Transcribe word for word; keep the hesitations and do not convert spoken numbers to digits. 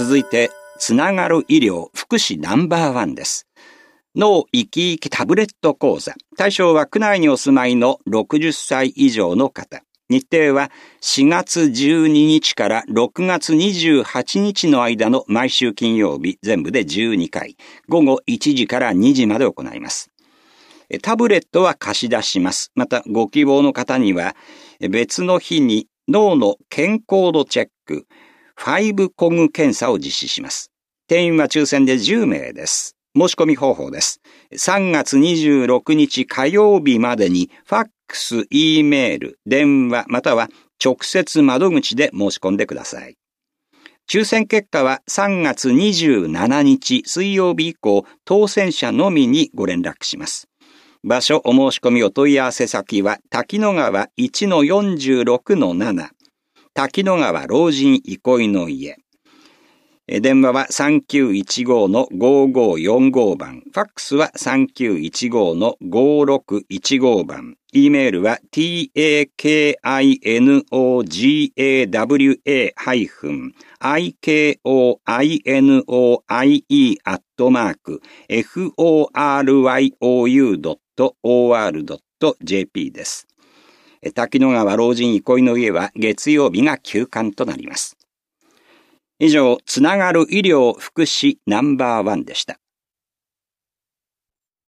続いて、つながる医療福祉ナンバーワンです。脳生き生きタブレット講座。対象は区内にお住まいのろくじゅっさい以上の方。日程はしがつじゅうににちからろくがつにじゅうはちにちの間の毎週金曜日、全部でじゅうにかい、午後いちじからにじまで行います。タブレットは貸し出します。また、ご希望の方には、別の日に脳の健康度チェック、ファイブコグ検査を実施します。定員は抽選でじゅうめいです。申し込み方法です。さんがつにじゅうろくにち火曜日までに、ファックス、Eメール、電話、または直接窓口で申し込んでください。抽選結果はさんがつにじゅうしちにち水曜日以降、当選者のみにご連絡します。場所お申し込みお問い合わせ先は滝野川 いちのよんじゅうろくのなな 滝野川老人憩いの家。電話はさんきゅういちごのごごよんご番、ファックスはさんきゅういちごのごろくいちご番、Eメールは タキノガワイノイエ アットマーク フォーリードットオーアールドットジェーピー です。滝野川老人憩いの家は月曜日が休館となります。以上、つながる医療福祉ナンバーワンでした。